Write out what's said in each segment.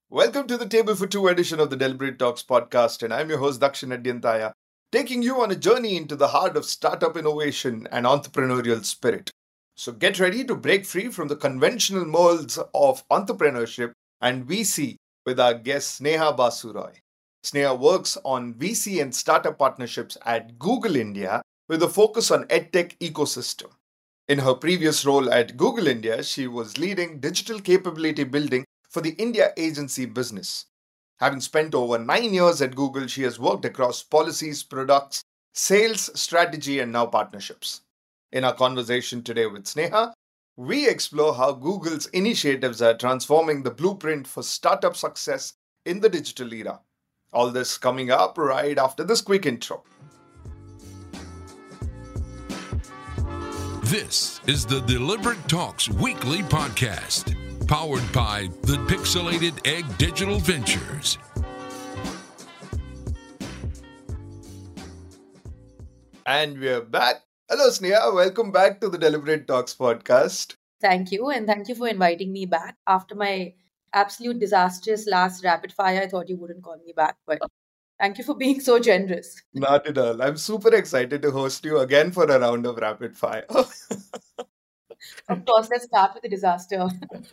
Welcome to the Table for Two edition of the Deliberate Talks podcast, and I'm your host Dakshin Adyantaya, taking you on a journey into the heart of startup innovation and entrepreneurial spirit. So get ready to break free from the conventional molds of entrepreneurship and VC with our guest Sneha Basuroy. Sneha works on VC and startup partnerships at Google India with a focus on edtech ecosystem. In her previous role at Google India, she was leading digital capability building for the India agency business. Having spent over 9 years at Google, she has worked across policies, products, sales, strategy, and now partnerships. In our conversation today with Sneha, we explore how Google's initiatives are transforming the blueprint for startup success in the digital era. All this coming up right after this quick intro. This is the Deliberate Talks weekly podcast, powered by the Pixelated Egg Digital Ventures. And we're back. Hello, Sneha. Welcome back to the Deliberate Talks podcast. Thank you. And thank you for inviting me back. After my absolute disastrous last rapid fire, I thought you wouldn't call me back. But thank you for being so generous. Not at all. I'm super excited to host you again for a round of rapid fire. Of course, let's start with the disaster.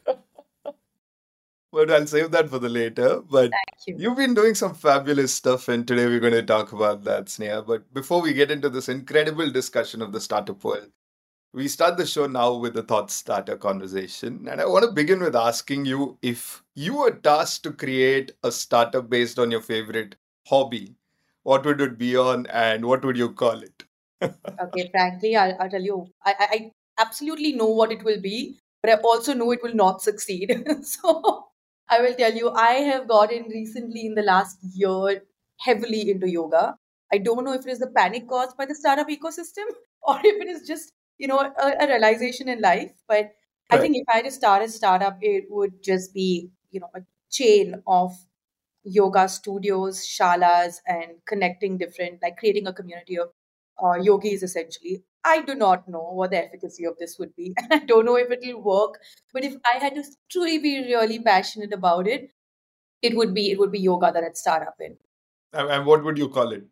But I'll save that for the later. But Thank you. you've been doing some fabulous stuff, and today we're going to talk about that, Sneha. But before we get into this incredible discussion of the startup world, we start the show now with the thought starter conversation. And I want to begin with asking you if you were tasked to create a startup based on your favorite hobby, what would it be on and what would you call it? Okay, frankly, I'll tell you, I absolutely know what it will be, but I also know it will not succeed. So I will tell you, I have gotten recently in the last year heavily into yoga. I don't know if it is the panic caused by the startup ecosystem or if it is just, a realization in life. But I Right. think if I had to start a startup, it would just be, a chain of yoga studios, shalas, and connecting different, like creating a community of yogis essentially. I do not know what the efficacy of this would be, and I don't know if it will work. But if I had to truly be really passionate about it, it would be yoga that I'd start up in. And what would you call it?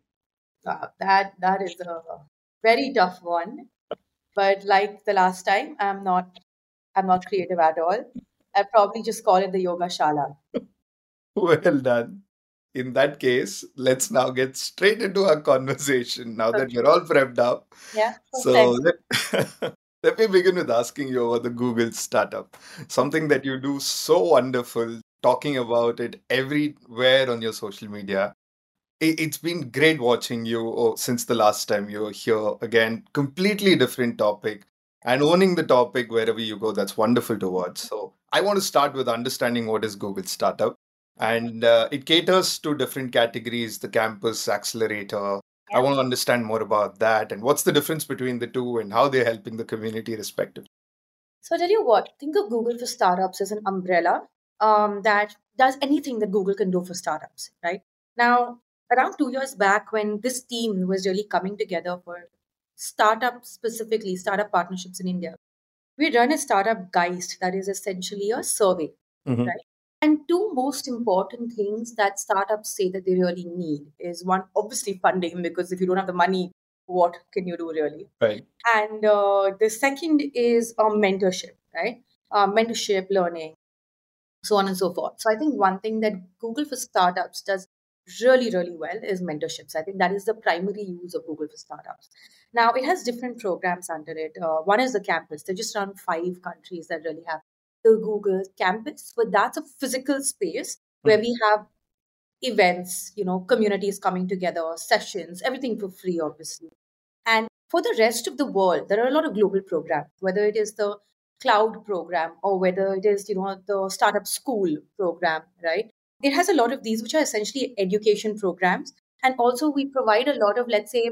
That is a very tough one. But like the last time, I'm not creative at all. I'd probably just call it the yoga shala. Well done. In that case, let's now get straight into our conversation now that Okay. you're all prepped up. Yeah. So Perfect. let me begin with asking you about the Google startup, something that you do so wonderful, talking about it everywhere on your social media. It's been great watching you since the last time you were here. Again, completely different topic and owning the topic wherever you go. That's wonderful to watch. So I want to start with understanding what is Google Startup. And it caters to different categories, the campus accelerator. I Yeah. want to understand more about that and what's the difference between the two and how they're helping the community respectively. So I tell you what, think of Google for Startups as an umbrella that does anything that Google can do for startups, right? Now, around 2 years back, when this team was really coming together for startup specifically, startup partnerships in India, we run a startup Geist that is essentially a survey, Mhm. right? And two most important things that startups say that they really need is one, obviously funding, because if you don't have the money, what can you do really? Right. And the second is mentorship, right? Mentorship, learning, so on and so forth. So I think one thing that Google for Startups does really, really well is mentorships. I think that is the primary use of Google for Startups. Now, it has different programs under it. One is the campus. They're just around 5 countries that really have the Google campus, but that's a physical space where Mhm. we have events, communities coming together, sessions, everything for free, obviously. And for the rest of the world, there are a lot of global programs, whether it is the cloud program or whether it is, the startup school program, right? It has a lot of these, which are essentially education programs. And also we provide a lot of, let's say,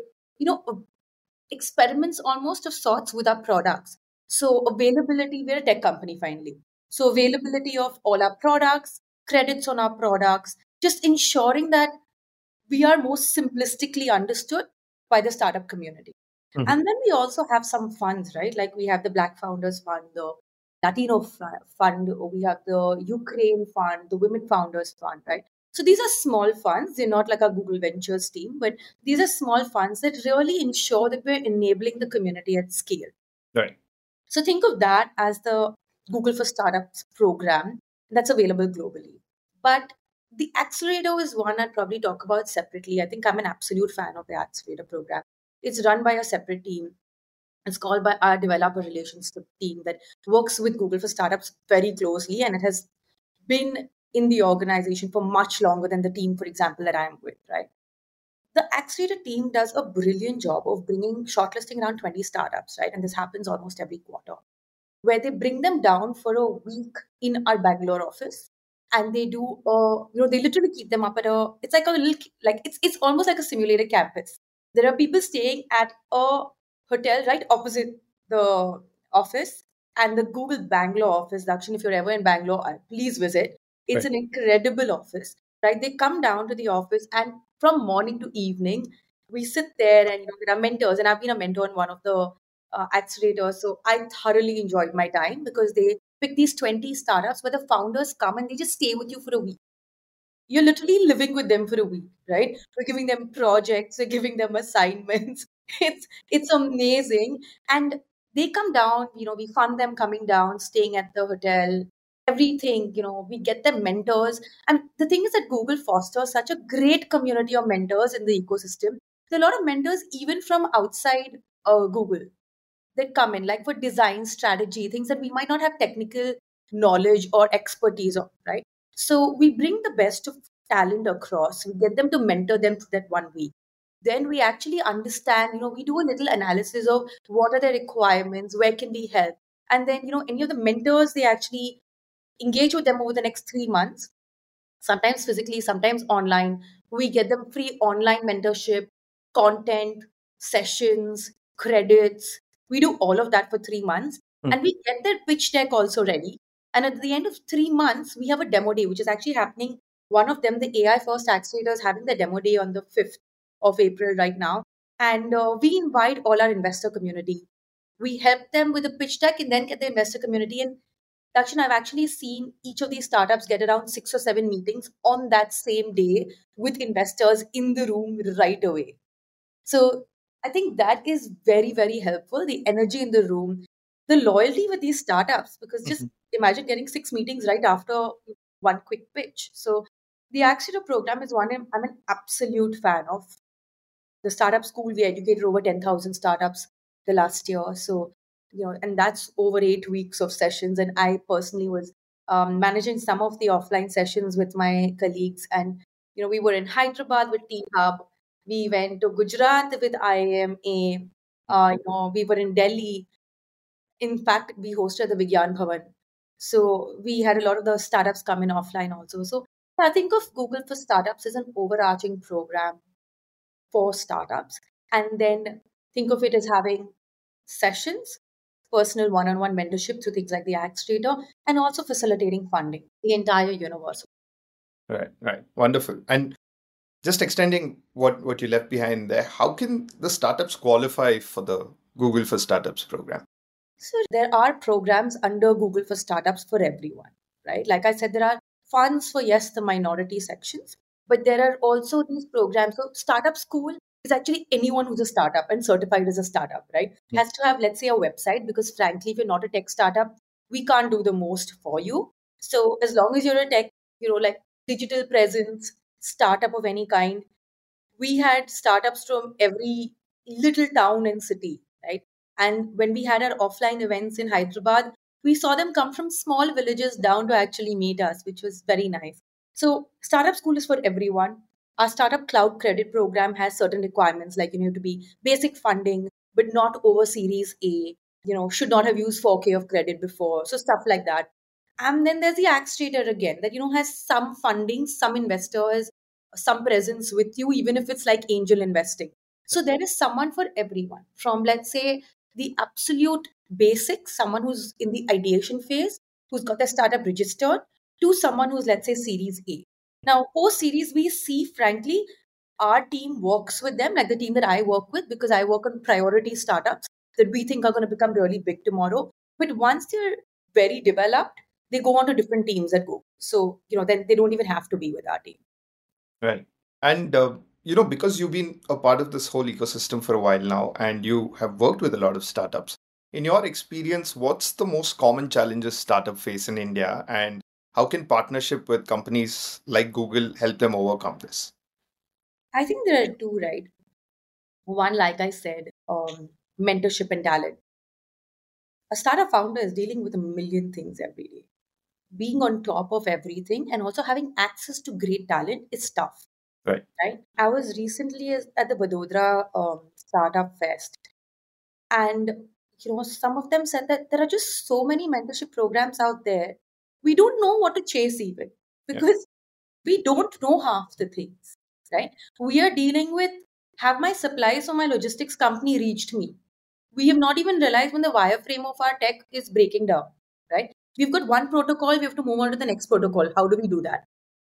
experiments almost of sorts with our products. So availability, we're a tech company finally. So availability of all our products, credits on our products, just ensuring that we are most simplistically understood by the startup community. Mhm. And then we also have some funds, right? Like we have the Black Founders Fund, the Latino Fund, we have the Ukraine Fund, the Women Founders Fund, right? So these are small funds. They're not like a Google Ventures team, but these are small funds that really ensure that we're enabling the community at scale. Right. So think of that as the Google for Startups program that's available globally. But the accelerator is one I'd probably talk about separately. I think I'm an absolute fan of the accelerator program. It's run by a separate team. It's called by our developer relations team that works with Google for Startups very closely, and it has been in the organization for much longer than the team, for example, that I'm with, right? The accelerator team does a brilliant job of bringing shortlisting around 20 startups, right? And this happens almost every quarter, where they bring them down for a week in our Bangalore office. And they do, they literally keep them up at it's like a little, like it's almost like a simulated campus. There are people staying at a hotel right opposite the office, and the Google Bangalore office. Dakshin, if you're ever in Bangalore, please visit. It's Right. an incredible office, right? They come down to the office, and from morning to evening, we sit there, and there are mentors. And I've been a mentor in one of the accelerators, so I thoroughly enjoyed my time because they pick these 20 startups where the founders come and they just stay with you for a week. You're literally living with them for a week, right? We're giving them projects, we're giving them assignments. It's amazing. And they come down, we fund them coming down, staying at the hotel, everything, we get them mentors. And the thing is that Google fosters such a great community of mentors in the ecosystem. There are a lot of mentors even from outside Google that come in, like for design strategy, things that we might not have technical knowledge or expertise on, right? So we bring the best of talent across, we get them to mentor them for that one week. Then we actually understand, we do a little analysis of what are the requirements, where can we help. And then, any of the mentors, they actually engage with them over the next 3 months, sometimes physically, sometimes online. We get them free online mentorship, content, sessions, credits. We do all of that for 3 months. Hmm. And we get their pitch deck also ready. And at the end of 3 months, we have a demo day, which is actually happening. One of them, the AI First Accelerator, is having the demo day on the 5th of April right now. And we invite all our investor community. We help them with the pitch deck and then get the investor community. And Dakshin, I've actually seen each of these startups get around 6 or 7 meetings on that same day with investors in the room right away. So I think that is very, very helpful. The energy in the room, the loyalty with these startups, because just imagine getting 6 meetings right after one quick pitch. So the Accelerator program is one I'm an absolute fan of. The startup school, we educated over 10,000 startups the last year. So, and that's over 8 weeks of sessions. And I personally was managing some of the offline sessions with my colleagues. And, we were in Hyderabad with Team Hub. We went to Gujarat with IMA. We were in Delhi. In fact, we hosted the Vigyan Bhavan. So we had a lot of the startups come in offline also. So I think of Google for Startups as an overarching program for startups. And then think of it as having sessions, personal one on one mentorship through things like the Accelerator, and also facilitating funding, the entire universe. Right. Wonderful. And just extending what you left behind there, how can the startups qualify for the Google for Startups program? So there are programs under Google for Startups for everyone, right? Like I said, there are funds for, yes, the minority sections, but there are also these programs. So Startup School is actually anyone who's a startup and certified as a startup, right? Has to have, let's say, a website, because frankly, if you're not a tech startup, we can't do the most for you. So as long as you're a tech, like digital presence, startup of any kind, we had startups from every little town and city, right? And when we had our offline events in Hyderabad, we saw them come from small villages down to actually meet us, which was very nice. So, Startup School is for everyone. Our Startup Cloud Credit program has certain requirements, like you need to be basic funding, but not over Series A. Should not have used 4K of credit before. So, stuff like that. And then there's the Accelerator again that, has some funding, some investors, some presence with you, even if it's like angel investing. So there is someone for everyone, from, let's say, the absolute basics, someone who's in the ideation phase, who's got their startup registered, to someone who's, let's say, Series A. Now, post Series, we see, frankly, our team works with them, like the team that I work with, because I work on priority startups that we think are going to become really big tomorrow. But once they're very developed, they go on to different teams at Google. So, then they don't even have to be with our team. Right. And, because you've been a part of this whole ecosystem for a while now and you have worked with a lot of startups, in your experience, what's the most common challenges startup face in India, and how can partnership with companies like Google help them overcome this? I think there are two, right? One, like I said, mentorship and talent. A startup founder is dealing with a million things every day. Being on top of everything and also having access to great talent is tough, Right. right? I was recently at the Vadodara Startup Fest, and some of them said that there are just so many mentorship programs out there. We don't know what to chase even Yeah. because we don't know half the things, right? We are dealing with, have my supplies or my logistics company reached me? We have not even realized when the wireframe of our tech is breaking down, right? We've got one protocol, we have to move on to the next protocol. How do we do that?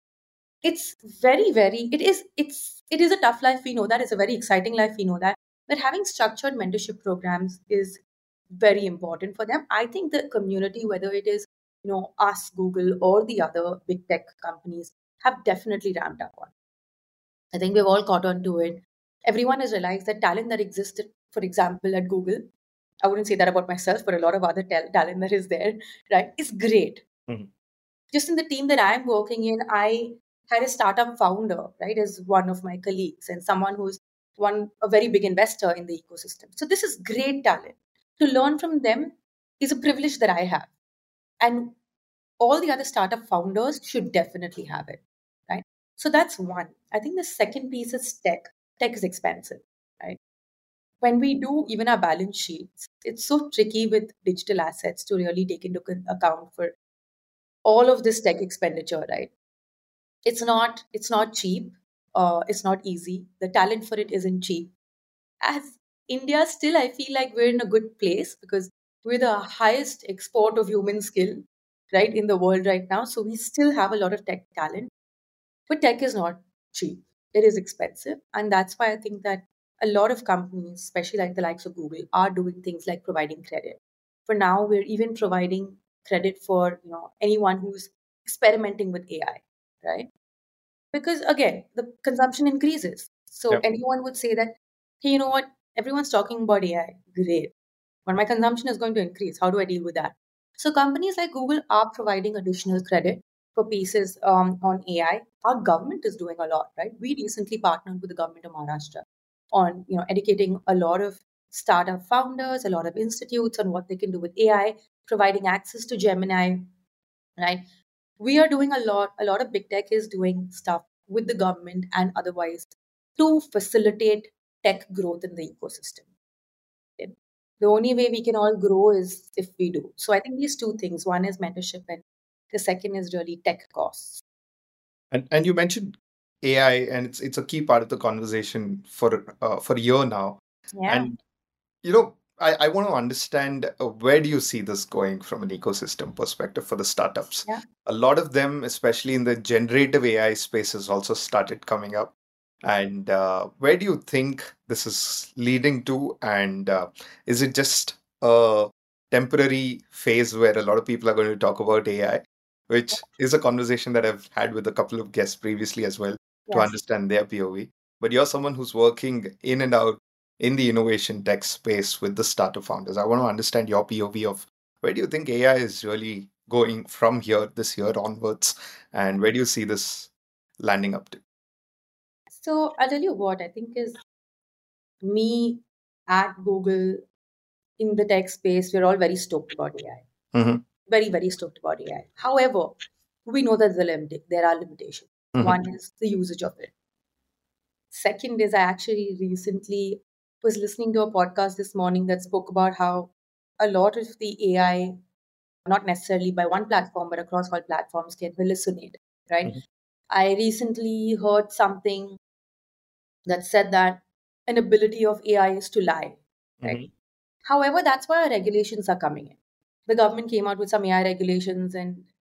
It's very, it is a tough life, we know that. It's a very exciting life, we know that. But having structured mentorship programs is very important for them. I think the community, whether it is, us, Google, or the other big tech companies, have definitely ramped up on. I think we've all caught on to it. Everyone has realized that talent that existed, for example, at Google, I wouldn't say that about myself, but a lot of other talent that is there, right, is great. Mhm. Just in the team that I'm working in, I had a startup founder, right, as one of my colleagues, and someone who's a very big investor in the ecosystem. So this is great talent. To learn from them is a privilege that I have. And all the other startup founders should definitely have it, right? So that's one. I think the second piece is tech. Tech is expensive, right? When we do even our balance sheets, it's so tricky with digital assets to really take into account for all of this tech expenditure, right? It's not cheap. It's not easy. The talent for it isn't cheap. As India, still, I feel like we're in a good place because we're the highest export of human skill, right, in the world right now. So we still have a lot of tech talent, but tech is not cheap. It is expensive. And that's why I think that a lot of companies, especially like the likes of Google, are doing things like providing credit. For now, we're even providing credit for anyone who's experimenting with AI, right? Because again, the consumption increases. So Yep. anyone would say that, hey, you know what? Everyone's talking about AI. Great. But my consumption is going to increase. How do I deal with that? So companies like Google are providing additional credit for pieces on AI. Our government is doing a lot, right? We recently partnered with the government of Maharashtra on educating a lot of startup founders, a lot of institutes on what they can do with AI, providing access to Gemini, right? We are doing a lot of big tech is doing stuff with the government and otherwise to facilitate tech growth in the ecosystem. Okay? The only way we can all grow is if we do. So I think these two things, one is mentorship and the second is really tech costs. And you mentioned AI, and it's a key part of the conversation for a year now. Yeah. And I want to understand, where do you see this going from an ecosystem perspective for the startups? Yeah. A lot of them, especially in the generative AI space, has also started coming up. And where do you think this is leading to? And is it just a temporary phase where a lot of people are going to talk about AI, which is a conversation that I've had with a couple of guests previously as well to Yes. understand their POV. But you're someone who's working in and out in the innovation tech space with the startup founders. I want to understand your POV of where do you think AI is really going from here, this year onwards, and where do you see this landing up to? So I'll tell you what I think is me at Google in the tech space, we're all very stoked about AI. Mm-hmm. Very, very stoked about AI. However, we know that there are limitations. Mm-hmm. One is the usage of it. Second is I actually recently was listening to a podcast this morning that spoke about how a lot of the AI, not necessarily by one platform, but across all platforms, can hallucinate, right? Mm-hmm. I recently heard something that said that an ability of AI is to lie, right? Mm-hmm. However, that's why our regulations are coming in. The government came out with some AI regulations, and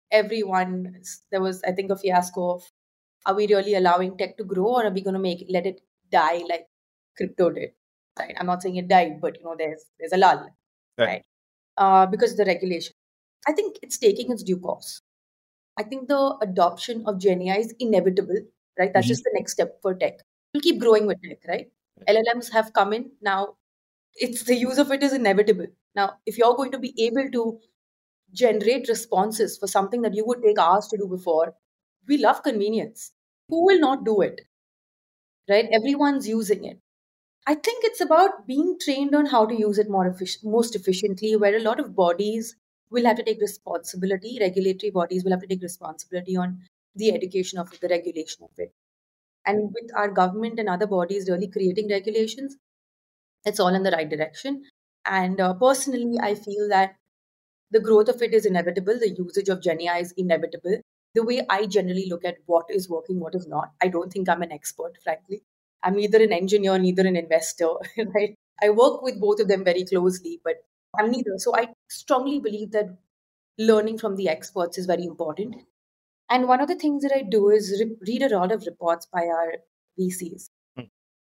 there was, I think, a fiasco of, are we really allowing tech to grow, or are we going to let it die like crypto did? Right? I'm not saying it died, but there's a lull, Right. right? Because of the regulation. I think it's taking its due course. I think the adoption of GenAI is inevitable, right? That's just the next step for tech. We'll keep growing with tech, right? LLMs have come in now. It's the use of it is inevitable. Now, if you're going to be able to generate responses for something that you would take hours to do before, we love convenience. Who will not do it, right? Everyone's using it. I think it's about being trained on how to use it most efficiently, where a lot of bodies will have to take responsibility, regulatory bodies will have to take responsibility on the education of it, the regulation of it. And with our government and other bodies really creating regulations, it's all in the right direction. And personally, I feel that the growth of it is inevitable. The usage of GenAI is inevitable. The way I generally look at what is working, what is not, I don't think I'm an expert, frankly. I'm neither an engineer, neither an investor, right? I work with both of them very closely, but I'm neither. So I strongly believe that learning from the experts is very important. And one of the things that I do is read a lot of reports by our VCs. Hmm.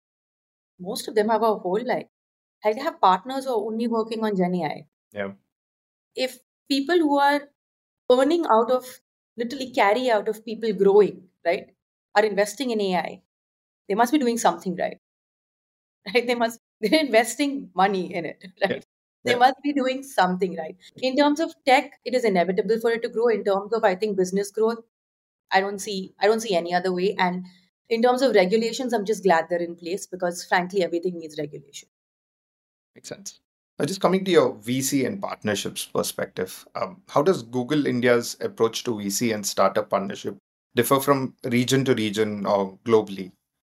Most of them have a whole life. I have partners who are only working on GenAI. Yeah. If people who are earning out of literally carry out of people growing, right, are investing in AI, they must be doing something right. Right? They're investing money in it, right? Yeah. They Yeah. must be doing something right. In terms of tech, it is inevitable for it to grow. In terms of, I think, business growth, I don't see any other way. And in terms of regulations, I'm just glad they're in place because frankly, everything needs regulation. Makes sense. Now, just coming to your VC and partnerships perspective, how does Google India's approach to VC and startup partnership differ from region to region or globally?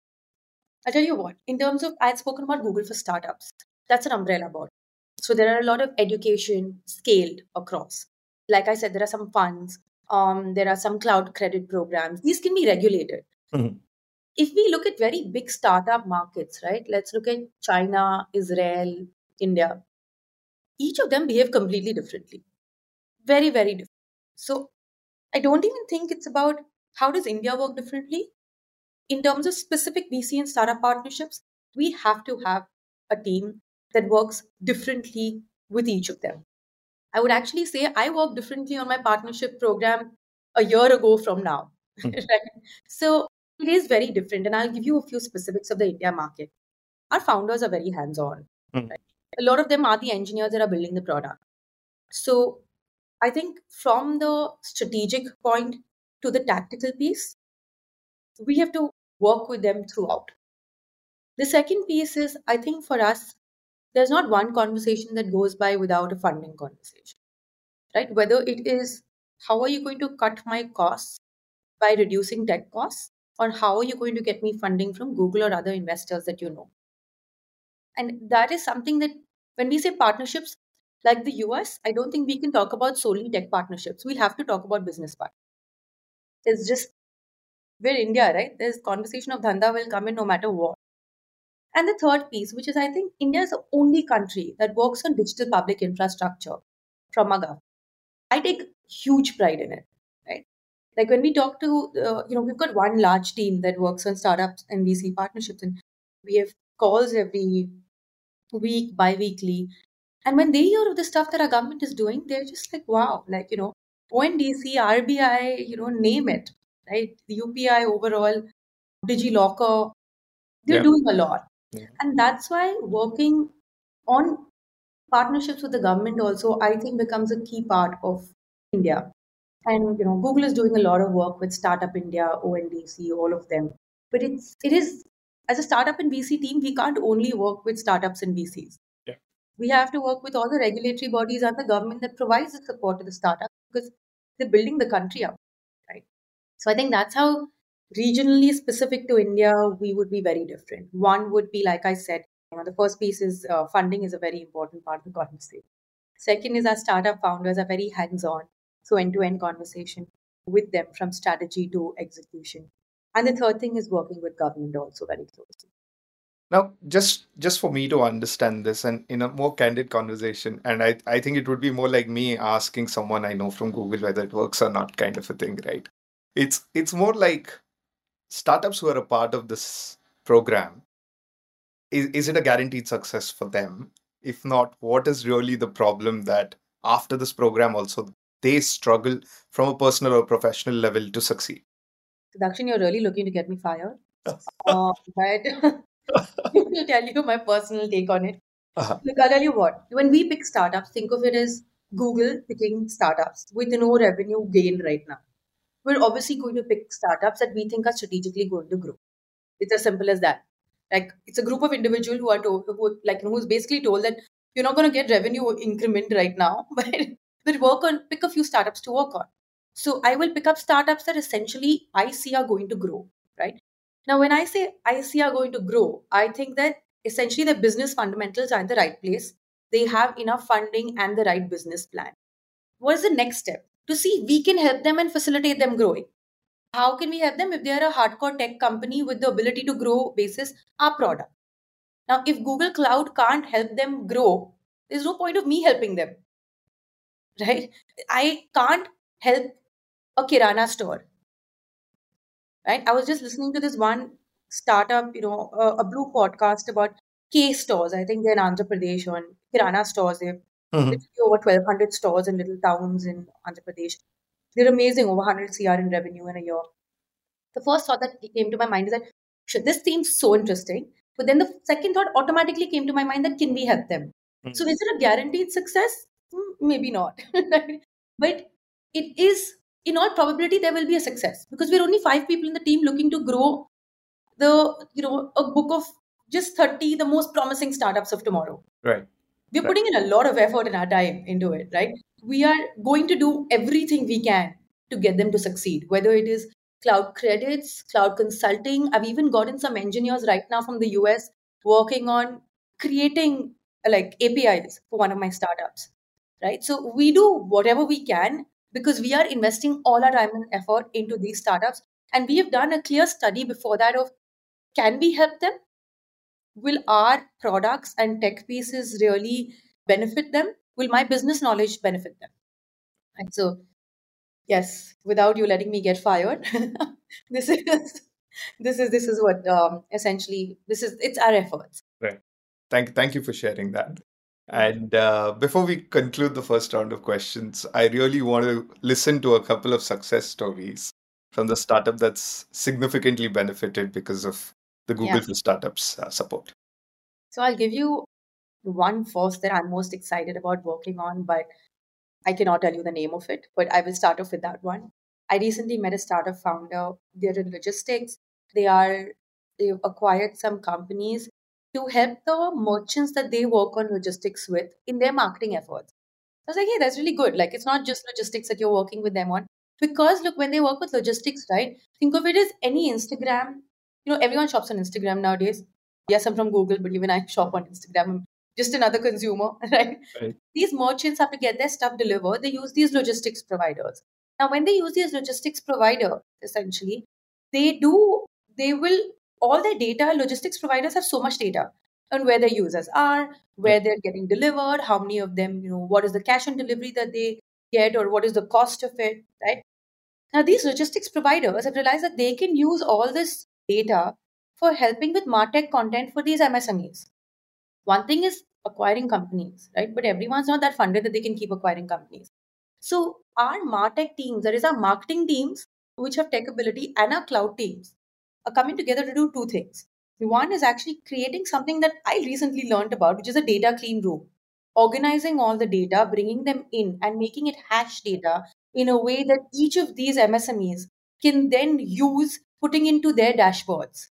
I'll tell you what, in terms of, I had spoken about Google for startups. That's an umbrella body. So there are a lot of education scaled across. Like I said, there are some funds, there are some cloud credit programs. These can be regulated. Mhm. If we look at very big startup markets, right? Let's look at China, Israel, India. Each of them behave completely differently. Very, very different. So I don't even think it's about how does India work differently. In terms of specific VC and startup partnerships, we have to have a team that works differently with each of them. I would actually say I worked differently on my partnership program a year ago from now. Mm. Right? So it is very different. And I'll give you a few specifics of the India market. Our founders are very hands on. Mm. A lot of them are the engineers that are building the product. So I think from the strategic point to the tactical piece, we have to work with them throughout. The second piece is, I think for us, there's not one conversation that goes by without a funding conversation, right? Whether it is how are you going to cut my costs by reducing tech costs, or how are you going to get me funding from Google or other investors that you know. And that is something that when we say partnerships like the US, I don't think we can talk about solely tech partnerships. We'll have to talk about business partnerships. It's just, we're India, right? There's conversation of dhanda will come in no matter what. And the third piece, which is I think India is the only country that works on digital public infrastructure from our government. I take huge pride in it, right? Like when we talk to, we've got one large team that works on startups and VC partnerships, and we have calls every week, bi-weekly. And when they hear of the stuff that our government is doing, they're just like, wow, like, ONDC, RBI, name it, right? The UPI overall, DigiLocker, they're Yeah. doing a lot. Yeah. And that's why working on partnerships with the government also, I think, becomes a key part of India. And Google is doing a lot of work with Startup India, ONDC, all of them. But it is as a startup and VC team, we can't only work with startups and VCs. Yeah. We have to work with all the regulatory bodies and the government that provides the support to the startup because they're building the country up, right? So I think that's how regionally specific to India we would be very different. One would be, like I said, the first piece is funding is a very important part of the conversation. Second is our startup founders are very hands-on, so end-to-end conversation with them from strategy to execution. And the third thing is working with government also very closely. Now, just for me to understand this and in a more candid conversation, and I think it would be more like me asking someone I know from Google whether it works or not, kind of a thing, right? It's more like startups who are a part of this program. Is it a guaranteed success for them? If not, what is really the problem that after this program also they struggle from a personal or professional level to succeed? Dakshin, you're really looking to get me fired. But let me tell you my personal take on it. Uh-huh. Look, I'll tell you what. When we pick startups, think of it as Google picking startups with no revenue gain right now. We're obviously going to pick startups that we think are strategically going to grow. It's as simple as that. Like it's a group of individuals who are told, who's basically told that you're not going to get revenue increment right now, but pick a few startups to work on. So I will pick up startups that essentially I see are going to grow, right? Now, when I say I see are going to grow, I think that essentially the business fundamentals are in the right place. They have enough funding and the right business plan. What is the next step? To see we can help them and facilitate them growing. How can we help them if they are a hardcore tech company with the ability to grow basis our product? Now, if Google Cloud can't help them grow, there's no point of me helping them, right? I can't help a Kirana store, right? I was just listening to this one startup, a Blue podcast about K stores. I think they're in Andhra Pradesh on Kirana stores. They've Mhm. literally over 1,200 stores in little towns in Andhra Pradesh. They're amazing, over 100 CR in revenue in a year. The first thought that came to my mind is that, shit, this seems so interesting. But then the second thought automatically came to my mind that can we help them? So is it a guaranteed success? Maybe not. But it is, in all probability, there will be a success because we're only 5 people in the team looking to grow a book of just 30, the most promising startups of tomorrow. Right. We're putting in a lot of effort and our time into it, right? We are going to do everything we can to get them to succeed, whether it is cloud credits, cloud consulting. I've even gotten some engineers right now from the US working on creating like APIs for one of my startups, right? So we do whatever we can because we are investing all our time and effort into these startups. And we have done a clear study before that of can we help them? Will our products and tech pieces really benefit them? Will my business knowledge benefit them? And so, yes, without you letting me get fired, this is this is what essentially this is it's our efforts. Right. Thank you for sharing that. And before we conclude the first round of questions, I really want to listen to a couple of success stories from the startup that's significantly benefited because of the Yeah. Google for Startups support. So I'll give you one first that I'm most excited about working on, but I cannot tell you the name of it, but I will start off with that one. I recently met a startup founder. They're in logistics. They've acquired some companies to help the merchants that they work on logistics with in their marketing efforts. I was like, hey, that's really good. Like, it's not just logistics that you're working with them on. Because look, when they work with logistics, right? Think of it as any Instagram. Everyone shops on Instagram nowadays. Yes, I'm from Google, but even I shop on Instagram. I'm just another consumer, right? Right. These merchants have to get their stuff delivered. They use these logistics providers. Now, when they use these logistics provider, essentially, they do, they will, all their data, logistics providers have so much data on where their users are, where they're getting delivered, how many of them, what is the cash on delivery that they get, or what is the cost of it, right? Now, these logistics providers have realized that they can use all this data for helping with MarTech content for these MSMEs. One thing is acquiring companies, right? But everyone's not that funded that they can keep acquiring companies. So our MarTech teams, that is our marketing teams, which have tech ability, and our cloud teams are coming together to do two things. One is actually creating something that I recently learned about, which is a data clean room. Organizing all the data, bringing them in, and making it hash data in a way that each of these MSMEs can then use putting into their dashboards.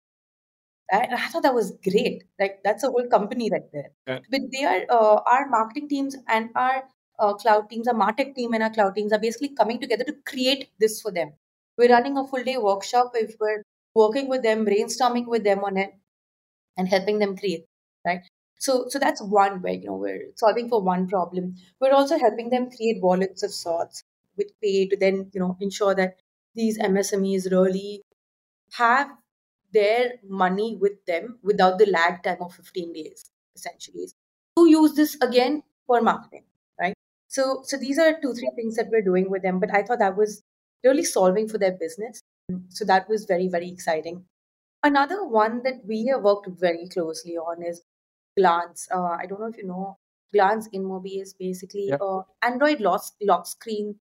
I thought that was great. Like that's a whole company right there. Yeah. But they are our marketing teams and our cloud teams, our Martech team and our cloud teams are basically coming together to create this for them. We're running a full day workshop if we're working with them, brainstorming with them on it, and helping them create. Right. So that's one way we're solving for one problem. We're also helping them create wallets of sorts with pay to then ensure that these MSMEs really have their money with them without the lag time of 15 days, essentially. To use this again for marketing, right? So these are 2, 3 things that we're doing with them, but I thought that was really solving for their business. So that was very, very exciting. Another one that we have worked very closely on is Glance. I don't know if you know Glance InMobi is basically Yeah. Android lock screen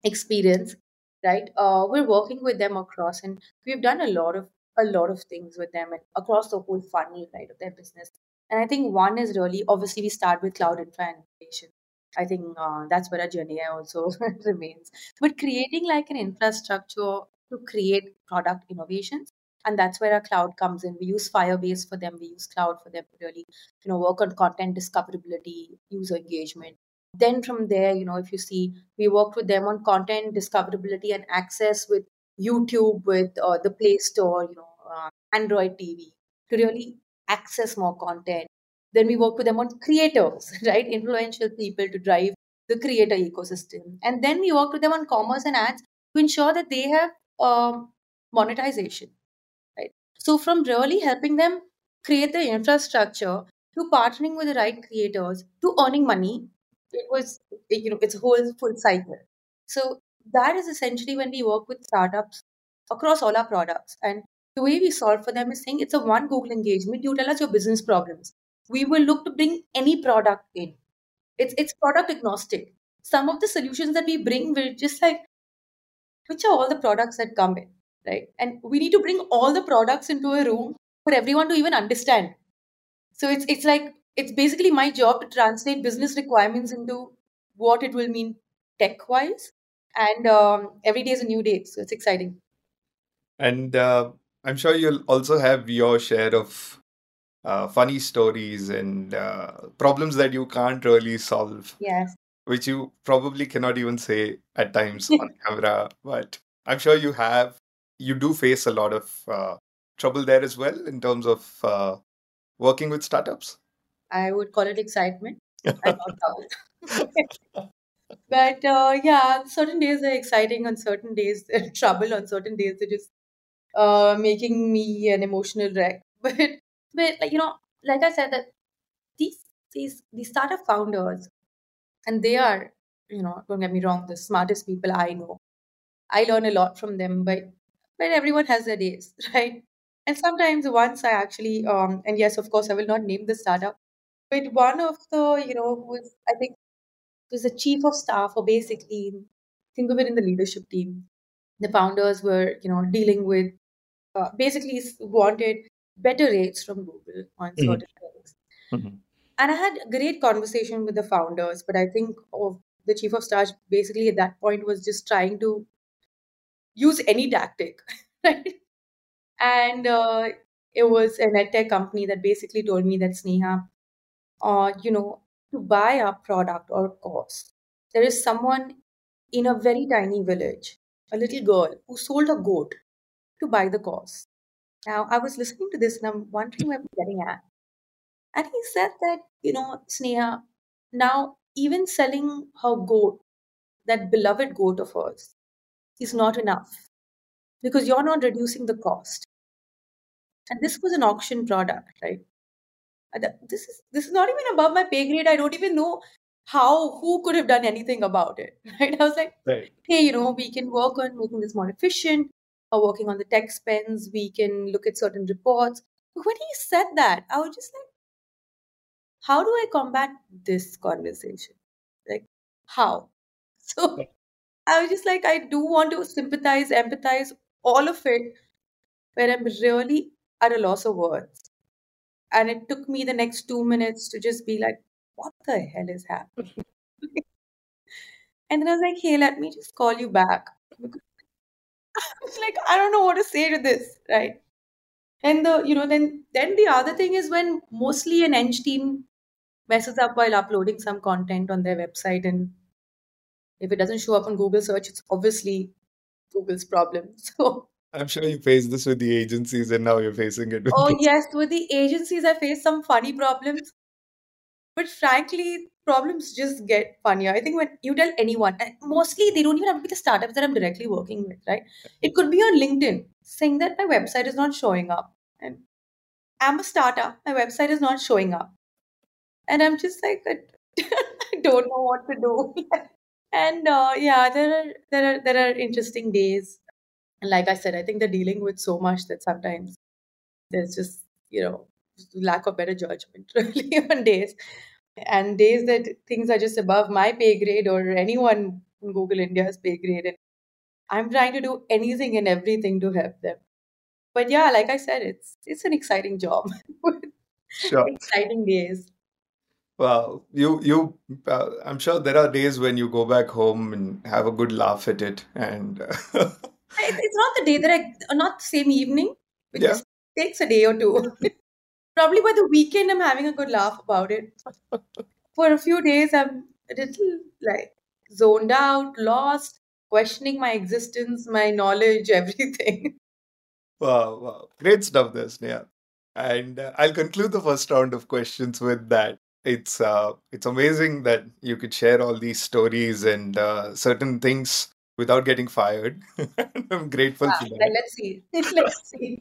experience, right? We're working with them across, and we've done a lot of things with them and across the whole funnel, right, of their business. And I think one is really obviously we start with cloud infra and innovation. I think that's where our journey also remains. But creating like an infrastructure to create product innovations, and that's where our cloud comes in. We use Firebase for them. We use cloud for them to really, work on content discoverability, user engagement. Then from there, if you see, we worked with them on content discoverability and access with YouTube, with the Play Store, Android TV to really access more content. Then we work with them on creators, right? Influential people to drive the creator ecosystem. And then we work with them on commerce and ads to ensure that they have monetization, right? So from really helping them create the infrastructure to partnering with the right creators to earning money, it was, it's a whole full cycle. So that is essentially when we work with startups across all our products. And the way we solve for them is saying it's a one Google engagement. You tell us your business problems. We will look to bring any product in. It's product agnostic. Some of the solutions that we bring will just like, which are all the products that come in, right? And we need to bring all the products into a room for everyone to even understand. So it's like it's basically my job to translate business requirements into what it will mean tech wise. And every day is a new day, so it's exciting. And I'm sure you'll also have your share of funny stories and problems that you can't really solve, Yes. which you probably cannot even say at times on camera. But I'm sure you do face a lot of trouble there as well in terms of working with startups. I would call it excitement. I not doubt. But yeah, certain days are exciting, on certain days they're trouble, on certain days they're just making me an emotional wreck. But like like I said, that these these startup founders, and they are, don't get me wrong, the smartest people I know. I learn a lot from them, but everyone has their days, right? And sometimes once I actually and yes, of course, I will not name the startup, but one of the who was, I think, was the chief of staff, or basically think of it in the leadership team. The founders were dealing with basically wanted better rates from Google on Mhm. certain things. Mhm. And I had a great conversation with the founders, but I think the chief of staff basically at that point was just trying to use any tactic, right? And it was an edtech company that basically told me that, Sneha, to buy our product or course, there is someone in a very tiny village, a little girl who sold a goat to buy the course. Now, I was listening to this and I'm wondering where we're getting at. And he said that, Sneha, now even selling her goat, that beloved goat of hers, is not enough because you're not reducing the cost. And this was an auction product, right? This is not even above my pay grade. I don't even know who could have done anything about it, right? I was like, Right. hey, we can work on making this more efficient, or working on the tech spends. We can look at certain reports. But when he said that, I was just like, how do I combat this conversation? Like, how? So I was just like, I do want to sympathize, empathize, all of it, where I'm really at a loss of words. And it took me the next 2 minutes to just be like, what the hell is happening? And then I was like, hey, let me just call you back. Because it's like, I don't know what to say to this, right? And then the other thing is when mostly an eng team messes up while uploading some content on their website, and if it doesn't show up on Google search, it's obviously Google's problem. So, I'm sure you faced this with the agencies and now you're facing it with oh this. yes, with the agencies, I face some funny problems. But frankly, problems just get funnier. I think when you tell anyone, and mostly they don't even have to be the startups that I'm directly working with, right? It could be on LinkedIn saying that my website is not showing up. And I'm a startup, my website is not showing up. And I'm just like, I don't know what to do. And yeah, there are interesting days. And like I said, I think they're dealing with so much that sometimes there's just, lack of better judgment really on days. And days that things are just above my pay grade or anyone Google India's pay grade, and I'm trying to do anything and everything to help them. But yeah, like I said, it's an exciting job. Sure. Exciting days. Wow. I'm sure there are days when you go back home and have a good laugh at it. And It's not the day that not the same evening. It yeah, just takes a day or two. Probably by the weekend, I'm having a good laugh about it. For a few days, I'm a little like zoned out, lost, questioning my existence, my knowledge, everything. wow, wow. Great stuff there, Sneha. And I'll conclude the first round of questions with that. It's amazing that you could share all these stories and certain things without getting fired. I'm grateful for Like, that. let's see. Let's see.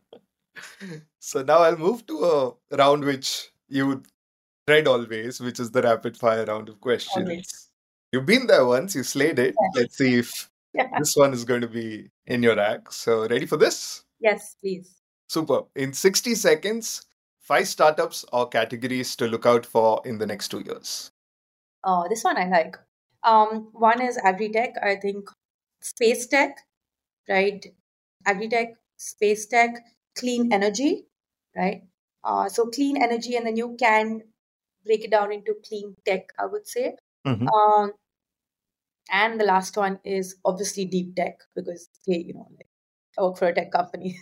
So now I'll move to a round which you dread always, which is the rapid fire round of Always. questions. You've been there once, you slayed it. Let's see if Yeah. this one is going to be in your act. So, ready for this? Yes, please. Super. In 60 seconds, 5 startups or categories to look out for in the next 2 years. Oh, this one I like. One is agri-tech. I think space tech, right? Agri-tech, space tech, clean energy, right? So clean energy, and then you can break it down into clean tech, I would say. Mhm. Um, and the last one is obviously deep tech because hey, like I work for a tech company.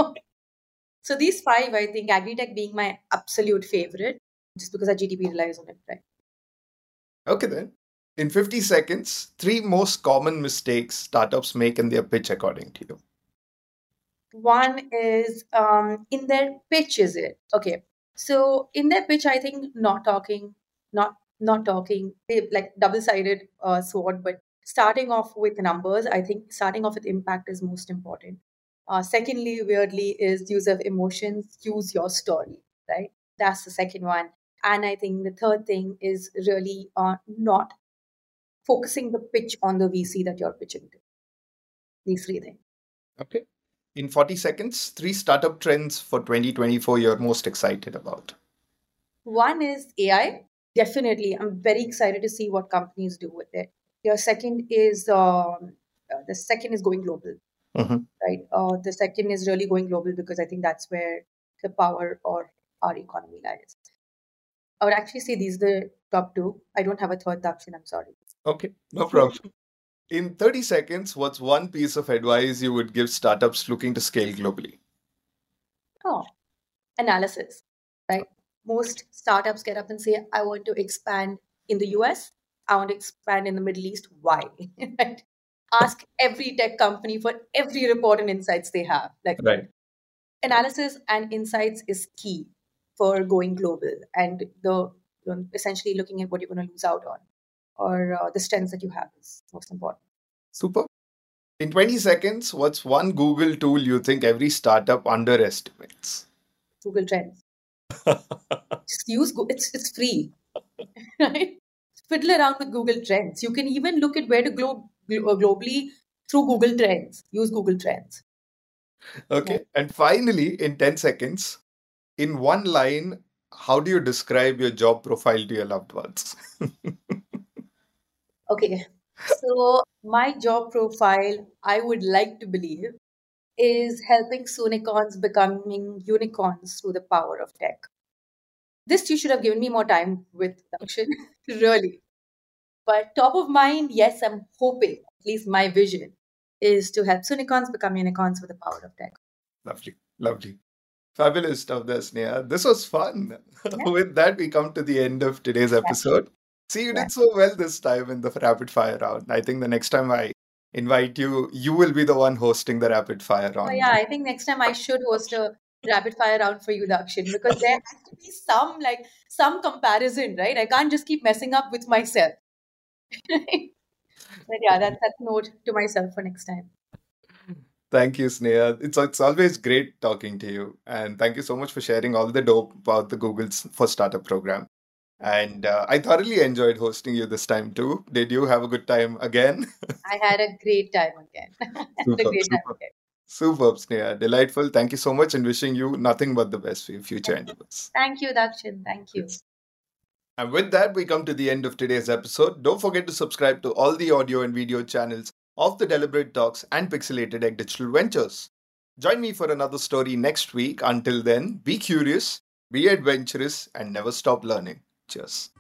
So these five, I think agri-tech being my absolute favorite, just because our GDP relies on it, right? Okay, then. In 50 seconds, 3 most common mistakes startups make in their pitch, according to you. One is in their pitch, is it? Okay. So in their pitch, I think not talking, like double-sided sword, but starting off with numbers, I think starting off with impact is most important. Secondly, weirdly, is use of emotions, use your story, right? That's the second one. And I think the third thing is really not focusing the pitch on the VC that you're pitching to. These three things. Okay. In 40 seconds, 3 startup trends for 2024 you're most excited about. One is AI. Definitely, I'm very excited to see what companies do with it. Your second is the second is going global, Mhm. right? The second is really going global because I think that's where the power or our economy lies. I would actually say these are the top two. I don't have a third option. I'm sorry. Okay, no problem. In 30 seconds, what's one piece of advice you would give startups looking to scale globally? Oh, analysis, right? Most startups get up and say, I want to expand in the US, I want to expand in the Middle East. Why? Right? Ask every tech company for every report and insights they have. Like Right. analysis and insights is key for going global and essentially looking at what you're going to lose out on or the strengths that you have is most important. Super. In 20 seconds, what's one Google tool you think every startup underestimates? Google Trends. Just use Google. It's free, right? Fiddle around with Google Trends. You can even look at where to globally through Google Trends. Use Google Trends. Yeah. Okay. And finally, in 10 seconds, in one line, how do you describe your job profile to your loved ones? Okay. So my job profile, I would like to believe, is helping unicorns becoming unicorns through the power of tech. This you should have given me more time with production, really. But top of mind, yes, I'm hoping, at least my vision, is to help unicorns become unicorns with the power of tech. Lovely. Lovely. Fabulous stuff there, Sneha. This was fun. Yeah. With that, we come to the end of today's episode. See, you Yeah. did so well this time in the rapid fire round. I think the next time I invite you, you will be the one hosting the rapid fire Oh, round. yeah, I think next time I should host a rapid fire round for you, Dakshin, because there has to be some comparison, right? I can't just keep messing up with myself. But yeah, that's note to myself for next time. Thank you, Sneha. It's always great talking to you. And thank you so much for sharing all the dope about the Google's for Startup program. And I thoroughly enjoyed hosting you this time too. Did you have a good time again? I had a great time again. Had a Superb, great time superb. again. Superb, Sneha. Delightful. Thank you so much and wishing you nothing but the best for your future endeavors. Thank you, Dakshin. Thank you. Yes. And with that, we come to the end of today's episode. Don't forget to subscribe to all the audio and video channels of the Deliberate Talks and Pixelated Egg Digital Ventures. Join me for another story next week. Until then, be curious, be adventurous, and never stop learning. Cheers.